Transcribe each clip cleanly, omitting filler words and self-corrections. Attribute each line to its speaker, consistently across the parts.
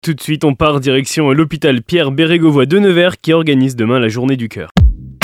Speaker 1: Tout de suite, on part direction l'hôpital Pierre Bérégovoy de Nevers qui organise demain la journée du cœur.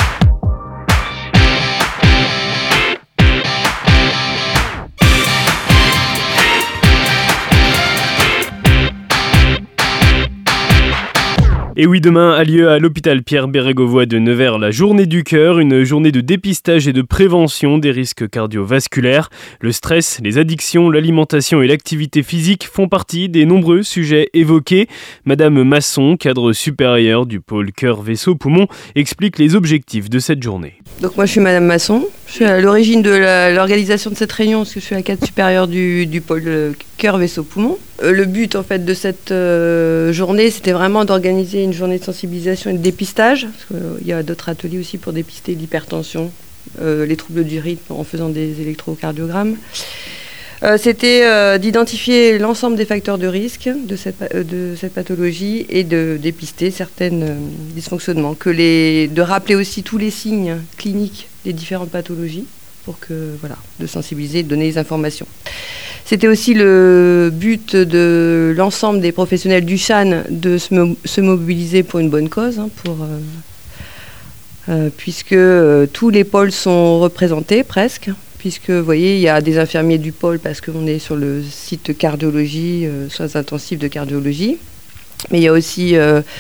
Speaker 1: Et oui, demain a lieu à l'hôpital Pierre Bérégovoy de Nevers la journée du cœur, une journée de dépistage et de prévention des risques cardiovasculaires. Le stress, les addictions, l'alimentation et l'activité physique font partie des nombreux sujets évoqués. Madame Masson, cadre supérieur du pôle cœur, vaisseau, poumon, explique les objectifs de cette journée.
Speaker 2: Donc moi je suis Madame Masson, je suis à l'origine de l'organisation de cette réunion parce que je suis la cadre supérieure du pôle cœur, vaisseau, poumon. Le but en fait de cette journée, c'était vraiment d'organiser une journée de sensibilisation et de dépistage. Parce qu'il y a d'autres ateliers aussi pour dépister l'hypertension, les troubles du rythme en faisant des électrocardiogrammes. C'était d'identifier l'ensemble des facteurs de risque de cette pathologie et de dépister certains dysfonctionnements. De rappeler aussi tous les signes cliniques des différentes pathologies pour de sensibiliser et de donner les informations. C'était aussi le but de l'ensemble des professionnels du CHAN de se mobiliser pour une bonne cause, puisque tous les pôles sont représentés presque. Puisque, vous voyez, il y a des infirmiers du pôle parce qu'on est sur le site de cardiologie, soins intensifs de cardiologie. Mais il y a aussi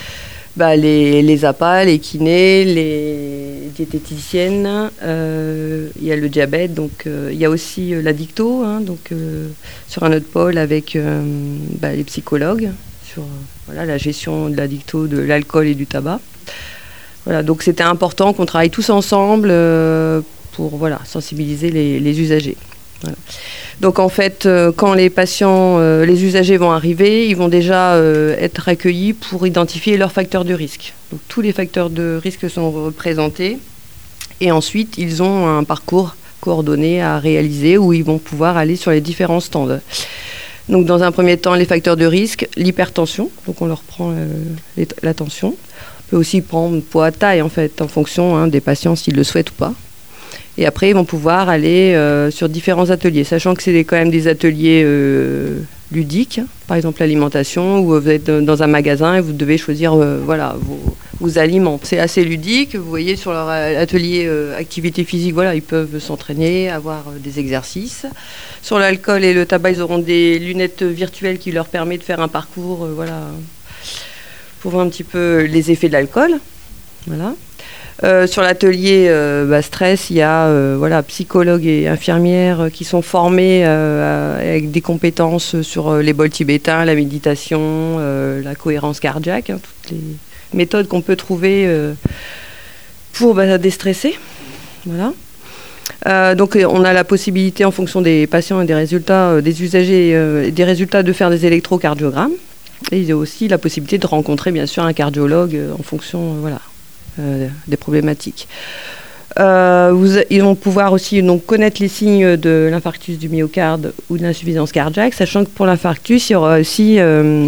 Speaker 2: les APA, les kinés, les diététiciennes. Il y a le diabète, donc il y a aussi la dicto, sur un autre pôle avec les psychologues sur la gestion de la dicto, de l'alcool et du tabac. Voilà, donc c'était important qu'on travaille tous ensemble pour sensibiliser les usagers. Voilà. Donc en fait, quand les patients, les usagers vont arriver, ils vont déjà être accueillis pour identifier leurs facteurs de risque. Donc tous les facteurs de risque sont représentés et ensuite ils ont un parcours coordonné à réaliser où ils vont pouvoir aller sur les différents stands. Donc dans un premier temps, les facteurs de risque, l'hypertension, donc on leur prend la tension. On peut aussi prendre poids, taille en fait, en fonction des patients s'ils le souhaitent ou pas. Et après, ils vont pouvoir aller sur différents ateliers, sachant que c'est quand même des ateliers ludiques, par exemple l'alimentation, où vous êtes dans un magasin et vous devez choisir vos aliments. C'est assez ludique, vous voyez sur leur atelier activité physique, ils peuvent s'entraîner, avoir des exercices. Sur l'alcool et le tabac, ils auront des lunettes virtuelles qui leur permettent de faire un parcours, pour voir un petit peu les effets de l'alcool. Voilà. Sur l'atelier stress, il y a psychologues et infirmières qui sont formés avec des compétences sur les bols tibétains, la méditation, la cohérence cardiaque, toutes les méthodes qu'on peut trouver pour déstresser. Voilà. Donc on a la possibilité en fonction des patients et des résultats des usagers, des résultats de faire des électrocardiogrammes. Et il y a aussi la possibilité de rencontrer bien sûr un cardiologue en fonction des problématiques. Ils vont pouvoir aussi connaître les signes de l'infarctus du myocarde ou de l'insuffisance cardiaque, sachant que pour l'infarctus, il y aura aussi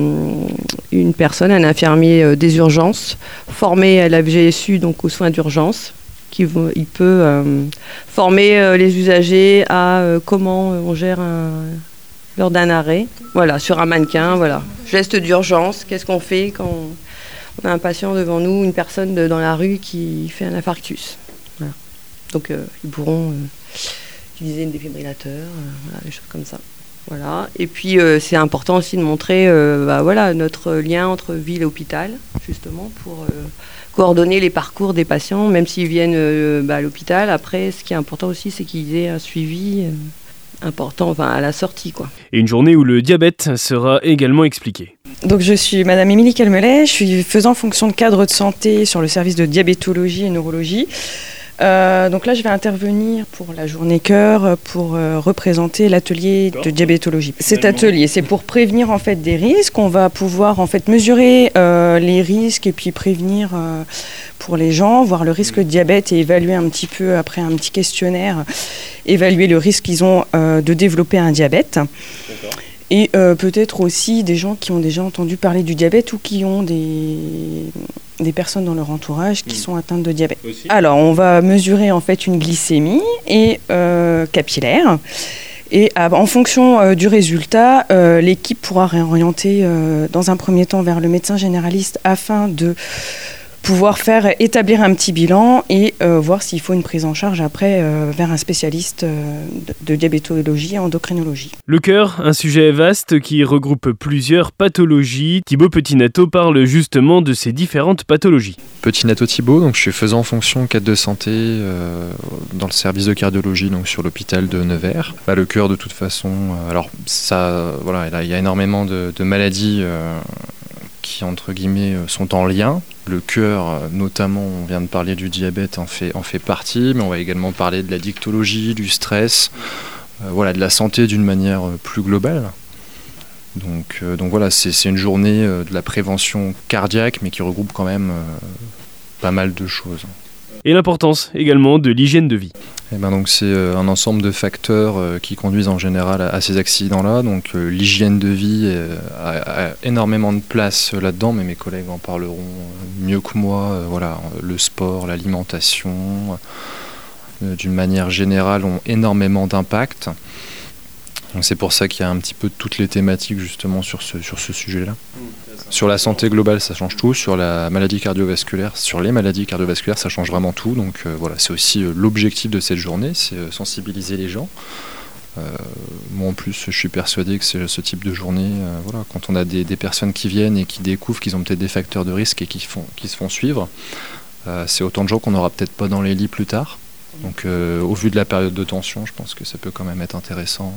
Speaker 2: une personne, un infirmier des urgences, formé à la FGSU, donc aux soins d'urgence, il peut former les usagers à comment on gère lors d'un arrêt, sur un mannequin, geste d'urgence, qu'est-ce qu'on fait quand on a un patient devant nous, une personne dans la rue qui fait un infarctus. Voilà. Donc ils pourront utiliser une défibrillateur, des choses comme ça. Voilà. Et puis c'est important aussi de montrer notre lien entre ville et hôpital, justement, pour coordonner les parcours des patients, même s'ils viennent à l'hôpital. Après, ce qui est important aussi, c'est qu'ils aient un suivi important à la sortie,
Speaker 1: Et une journée où le diabète sera également expliqué.
Speaker 3: Donc je suis Madame Émilie Calmelet, je suis faisant fonction de cadre de santé sur le service de diabétologie et neurologie. Donc là je vais intervenir pour la journée cœur pour représenter l'atelier de diabétologie. Cet atelier c'est pour prévenir en fait des risques, on va pouvoir en fait mesurer les risques et puis prévenir pour les gens, voir le risque de diabète et évaluer un petit peu après un petit questionnaire, évaluer le risque qu'ils ont de développer un diabète. D'accord. Et peut-être aussi des gens qui ont déjà entendu parler du diabète ou qui ont des personnes dans leur entourage qui sont atteintes de diabète. Aussi. Alors, on va mesurer en fait une glycémie et capillaire. Et en fonction du résultat, l'équipe pourra réorienter dans un premier temps vers le médecin généraliste afin de pouvoir établir un petit bilan et voir s'il faut une prise en charge après vers un spécialiste de diabétologie et endocrinologie.
Speaker 1: Le cœur, un sujet vaste qui regroupe plusieurs pathologies. Thibaut Petit-Nateau parle justement de ces différentes pathologies.
Speaker 4: Petit-Nateau Thibaut, donc je suis faisant en fonction cadre de santé dans le service de cardiologie donc sur l'hôpital de Nevers. Le cœur de toute façon, alors ça, voilà, il y a énormément de maladies qui entre guillemets sont en lien. Le cœur, notamment, on vient de parler du diabète, en fait partie, mais on va également parler de la dictologie, du stress, de la santé d'une manière plus globale. Donc voilà, c'est une journée de la prévention cardiaque, mais qui regroupe quand même pas mal de choses.
Speaker 1: Et l'importance également de l'hygiène de vie.
Speaker 4: Donc c'est un ensemble de facteurs qui conduisent en général à ces accidents-là. Donc l'hygiène de vie a énormément de place là-dedans, mais mes collègues en parleront mieux que moi. Le sport, l'alimentation, d'une manière générale, ont énormément d'impact. Donc c'est pour ça qu'il y a un petit peu toutes les thématiques justement sur ce sujet-là. Sur la santé globale, ça change tout. Sur la maladie cardiovasculaire, sur les maladies cardiovasculaires, ça change vraiment tout. Donc c'est aussi l'objectif de cette journée, c'est sensibiliser les gens. Moi en plus, je suis persuadé que c'est ce type de journée, quand on a des personnes qui viennent et qui découvrent qu'ils ont peut-être des facteurs de risque et qui se font suivre, c'est autant de gens qu'on n'aura peut-être pas dans les lits plus tard. Donc au vu de la période de tension, je pense que ça peut quand même être intéressant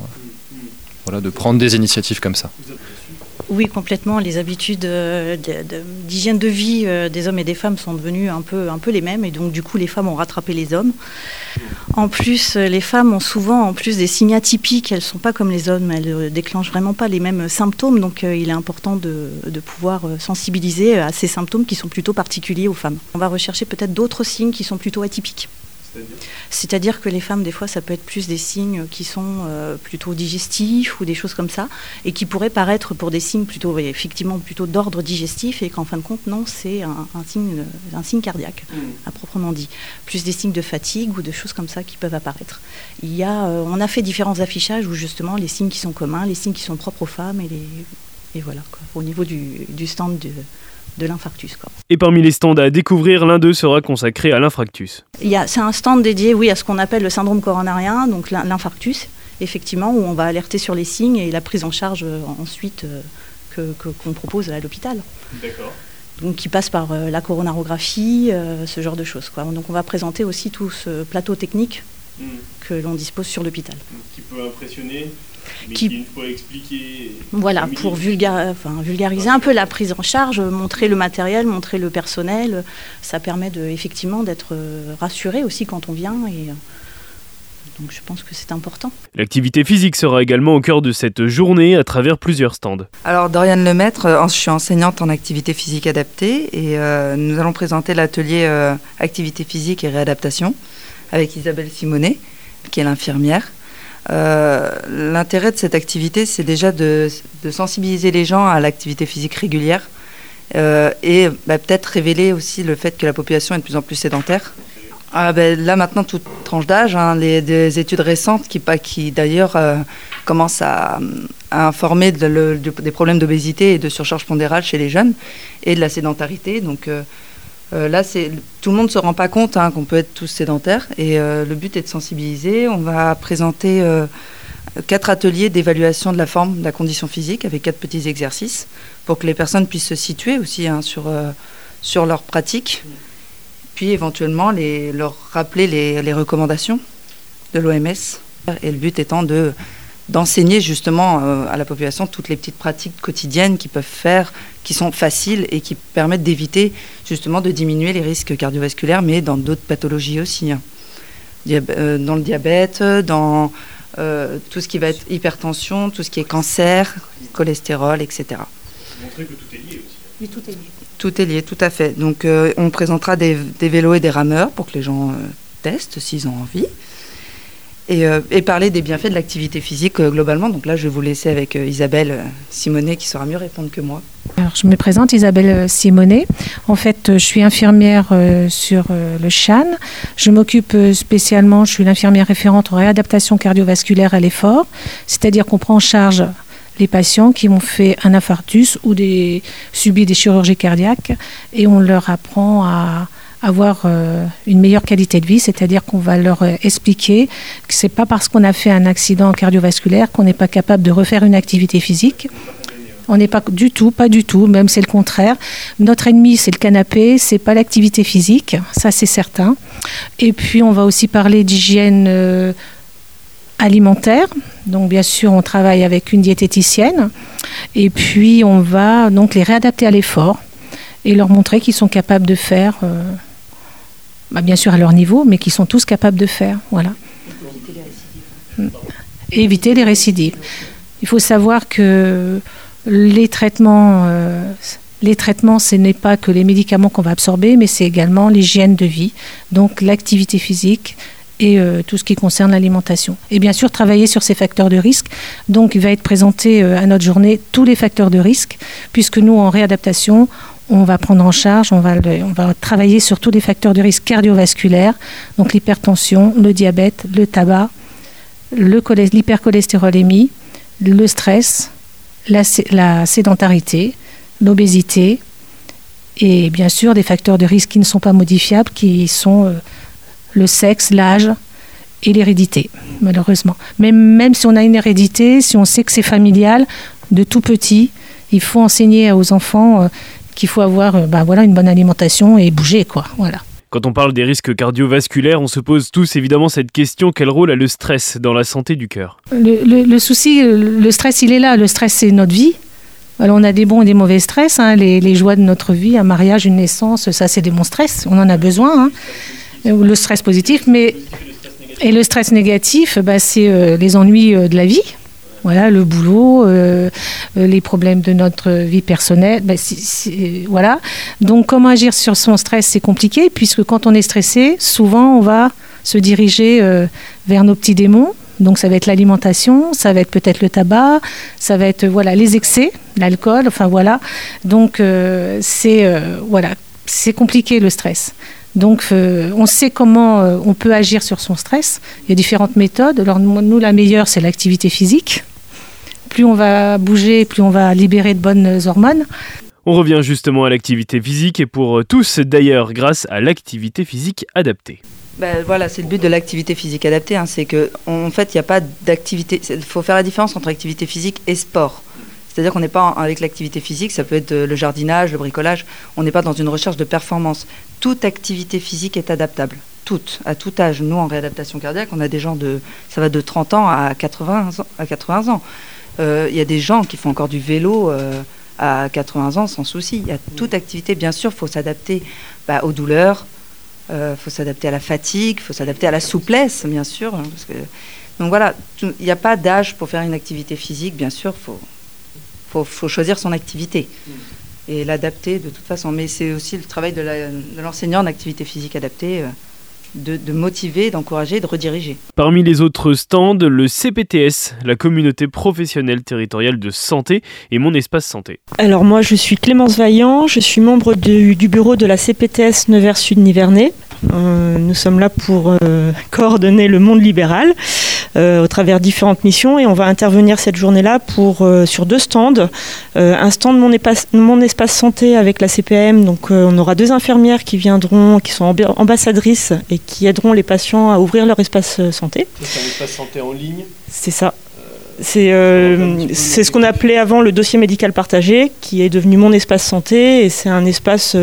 Speaker 4: de prendre des initiatives comme ça.
Speaker 5: Oui, complètement. Les habitudes d'hygiène de vie des hommes et des femmes sont devenues un peu les mêmes, et donc du coup les femmes ont rattrapé les hommes. En plus, les femmes ont souvent des signes atypiques. Elles ne sont pas comme les hommes, elles ne déclenchent vraiment pas les mêmes symptômes, donc il est important de pouvoir sensibiliser à ces symptômes qui sont plutôt particuliers aux femmes. On va rechercher peut-être d'autres signes qui sont plutôt atypiques. C'est-à-dire que les femmes, des fois, ça peut être plus des signes qui sont plutôt digestifs ou des choses comme ça, et qui pourraient paraître pour des signes plutôt d'ordre digestif, et qu'en fin de compte, non, c'est un signe cardiaque, à proprement dit. Plus des signes de fatigue ou de choses comme ça qui peuvent apparaître. On a fait différents affichages où justement les signes qui sont communs, les signes qui sont propres aux femmes, et voilà, quoi, au niveau du stand de l'infarctus.
Speaker 1: Et parmi les stands à découvrir, l'un d'eux sera consacré à l'infarctus.
Speaker 5: C'est un stand dédié à ce qu'on appelle le syndrome coronarien, donc l'infarctus, effectivement, où on va alerter sur les signes et la prise en charge ensuite qu'on propose à l'hôpital. D'accord. Donc qui passe par la coronarographie, ce genre de choses. Donc on va présenter aussi tout ce plateau technique que l'on dispose sur l'hôpital.
Speaker 1: Qui peut impressionner, mais qui une fois expliqué...
Speaker 5: Voilà, pour vulgariser un peu la prise en charge, montrer le matériel, montrer le personnel, ça permet effectivement d'être rassuré aussi quand on vient, et donc je pense que c'est important.
Speaker 1: L'activité physique sera également au cœur de cette journée à travers plusieurs stands.
Speaker 2: Alors Doriane Lemaître, je suis enseignante en activité physique adaptée, et nous allons présenter l'atelier activité physique et réadaptation avec Isabelle Simonet, qui est l'infirmière. L'intérêt de cette activité, c'est déjà de sensibiliser les gens à l'activité physique régulière et peut-être révéler aussi le fait que la population est de plus en plus sédentaire. Là maintenant, toute tranche d'âge, des études récentes qui d'ailleurs commencent à informer des problèmes d'obésité et de surcharge pondérale chez les jeunes et de la sédentarité. Donc là, tout le monde ne se rend pas compte qu'on peut être tous sédentaires, et le but est de sensibiliser. On va présenter 4 ateliers d'évaluation de la forme, de la condition physique, avec 4 petits exercices pour que les personnes puissent se situer aussi sur leur pratique, puis éventuellement leur rappeler les recommandations de l'OMS, et le but étant d'enseigner justement à la population toutes les petites pratiques quotidiennes qu'ils peuvent faire, qui sont faciles et qui permettent d'éviter justement de diminuer les risques cardiovasculaires, mais dans d'autres pathologies aussi. Dans le diabète, dans tout ce qui va être hypertension, tout ce qui est cancer, cholestérol, etc.
Speaker 1: Montrer que tout est lié aussi.
Speaker 5: Oui, tout est lié.
Speaker 2: Tout est lié, tout à fait. Donc on présentera des vélos et des rameurs pour que les gens testent s'ils ont envie. et parler des bienfaits de l'activité physique globalement. Donc là, je vais vous laisser avec Isabelle Simonet qui saura mieux répondre que moi.
Speaker 6: Alors, je me présente, Isabelle Simonet. En fait, je suis infirmière sur le CHAN. Je m'occupe spécialement, je suis l'infirmière référente en réadaptation cardiovasculaire à l'effort, c'est-à-dire qu'on prend en charge les patients qui ont fait un infarctus ou subi des chirurgies cardiaques et on leur apprend à avoir une meilleure qualité de vie, c'est-à-dire qu'on va leur expliquer que c'est pas parce qu'on a fait un accident cardiovasculaire qu'on n'est pas capable de refaire une activité physique. On n'est pas du tout, même c'est le contraire. Notre ennemi, c'est le canapé, c'est pas l'activité physique, ça c'est certain. Et puis on va aussi parler d'hygiène alimentaire. Donc bien sûr, on travaille avec une diététicienne. Et puis on va donc les réadapter à l'effort et leur montrer qu'ils sont capables de faire, bien sûr à leur niveau, mais qu'ils sont tous capables de faire. Voilà. Et éviter les récidives. Il faut savoir que les traitements, ce n'est pas que les médicaments qu'on va absorber, mais c'est également l'hygiène de vie, donc l'activité physique et tout ce qui concerne l'alimentation. Et bien sûr, travailler sur ces facteurs de risque. Donc, il va être présenté à notre journée tous les facteurs de risque, puisque nous, en réadaptation, on va prendre en charge, on va travailler sur tous les facteurs de risque cardiovasculaires, donc l'hypertension, le diabète, le tabac, l'hypercholestérolémie, le stress, la sédentarité, l'obésité et bien sûr des facteurs de risque qui ne sont pas modifiables, qui sont le sexe, l'âge et l'hérédité, malheureusement. Mais même si on a une hérédité, si on sait que c'est familial, de tout petit, il faut enseigner aux enfants qu'il faut avoir une bonne alimentation et bouger, quoi. Voilà.
Speaker 1: Quand on parle des risques cardiovasculaires, on se pose tous évidemment cette question, quel rôle a le stress dans la santé du cœur ?
Speaker 6: Le souci, le stress, il est là. Le stress, c'est notre vie. Alors, on a des bons et des mauvais stress. Les joies de notre vie, un mariage, une naissance, ça, c'est des bons stress. On en a besoin. Le stress positif, et le stress négatif, c'est les ennuis de la vie. Voilà, le boulot, les problèmes de notre vie personnelle, voilà. Donc, comment agir sur son stress, c'est compliqué, puisque quand on est stressé, souvent, on va se diriger vers nos petits démons. Donc, ça va être l'alimentation, ça va être peut-être le tabac, ça va être les excès, l'alcool, enfin voilà. Donc, c'est compliqué le stress. Donc, on sait comment on peut agir sur son stress. Il y a différentes méthodes. Alors, nous, la meilleure, c'est l'activité physique. Plus on va bouger, plus on va libérer de bonnes hormones.
Speaker 1: On revient justement à l'activité physique et pour tous d'ailleurs grâce à l'activité physique adaptée.
Speaker 2: C'est le but de l'activité physique adaptée, c'est qu'en fait il n'y a pas d'activité, il faut faire la différence entre activité physique et sport. C'est-à-dire qu'on n'est pas avec l'activité physique, ça peut être le jardinage, le bricolage, on n'est pas dans une recherche de performance. Toute activité physique est adaptable, toute, à tout âge. Nous en réadaptation cardiaque, on a des gens ça va de 30 ans à 80 ans. Il y a des gens qui font encore du vélo à 80 ans sans souci. Il y a toute activité, bien sûr, il faut s'adapter aux douleurs, il faut s'adapter à la fatigue, il faut s'adapter à la souplesse, bien sûr. Donc voilà, il n'y a pas d'âge pour faire une activité physique, bien sûr, il faut choisir son activité et l'adapter de toute façon. Mais c'est aussi le travail de l'enseignant en activité physique adaptée, de motiver, d'encourager, de rediriger.
Speaker 1: Parmi les autres stands, le CPTS, la communauté professionnelle territoriale de santé et Mon Espace Santé.
Speaker 7: Alors moi je suis Clémence Vaillant, je suis membre du bureau de la CPTS Nevers-Sud-Nivernais. Nous sommes là pour coordonner le monde libéral au travers différentes missions et on va intervenir cette journée-là sur 2 stands. Un stand Mon Espace Santé avec la CPAM, donc on aura 2 infirmières qui viendront, qui sont ambassadrices et qui aideront les patients à ouvrir leur espace santé.
Speaker 1: C'est un espace santé en ligne ?
Speaker 7: C'est ça. C'est ce qu'on appelait avant le dossier médical partagé, qui est devenu Mon Espace Santé, et c'est un espace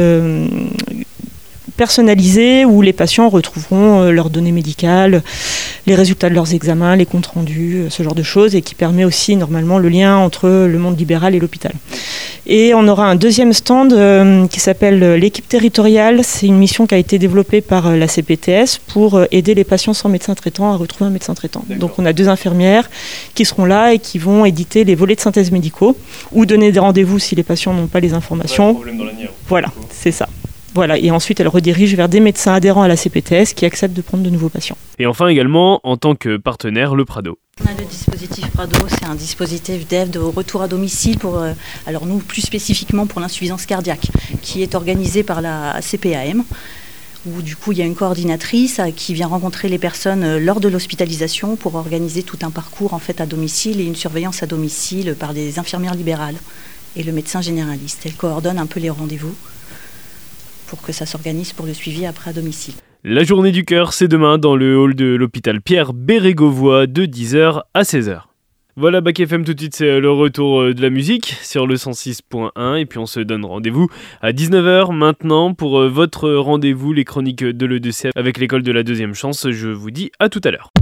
Speaker 7: personnalisé où les patients retrouveront leurs données médicales, les résultats de leurs examens, les comptes rendus, ce genre de choses, et qui permet aussi normalement le lien entre le monde libéral et l'hôpital. Et on aura un deuxième stand qui s'appelle l'équipe territoriale. C'est une mission qui a été développée par la CPTS pour aider les patients sans médecin traitant à retrouver un médecin traitant. D'accord. Donc on a 2 infirmières qui seront là et qui vont éditer les volets de synthèse médicaux ou donner des rendez-vous si les patients n'ont pas les informations.
Speaker 1: Problème dans l'annuaire.
Speaker 7: Voilà, c'est ça. Voilà, et ensuite elle redirige vers des médecins adhérents à la CPTS qui acceptent de prendre de nouveaux patients.
Speaker 1: Et enfin également, en tant que partenaire, le Prado.
Speaker 5: On a le dispositif Prado, c'est un dispositif d'aide au retour à domicile alors nous plus spécifiquement pour l'insuffisance cardiaque, qui est organisé par la CPAM, où du coup il y a une coordinatrice qui vient rencontrer les personnes lors de l'hospitalisation pour organiser tout un parcours en fait à domicile et une surveillance à domicile par des infirmières libérales et le médecin généraliste. Elle coordonne un peu les rendez-vous pour que ça s'organise pour le suivi après à domicile.
Speaker 1: La journée du cœur, c'est demain dans le hall de l'hôpital Pierre Bérégovoy de 10h à 16h. Voilà, Bac FM, tout de suite, c'est le retour de la musique sur le 106.1 et puis on se donne rendez-vous à 19h maintenant pour votre rendez-vous, les chroniques de l'E2C avec l'école de la deuxième chance. Je vous dis à tout à l'heure.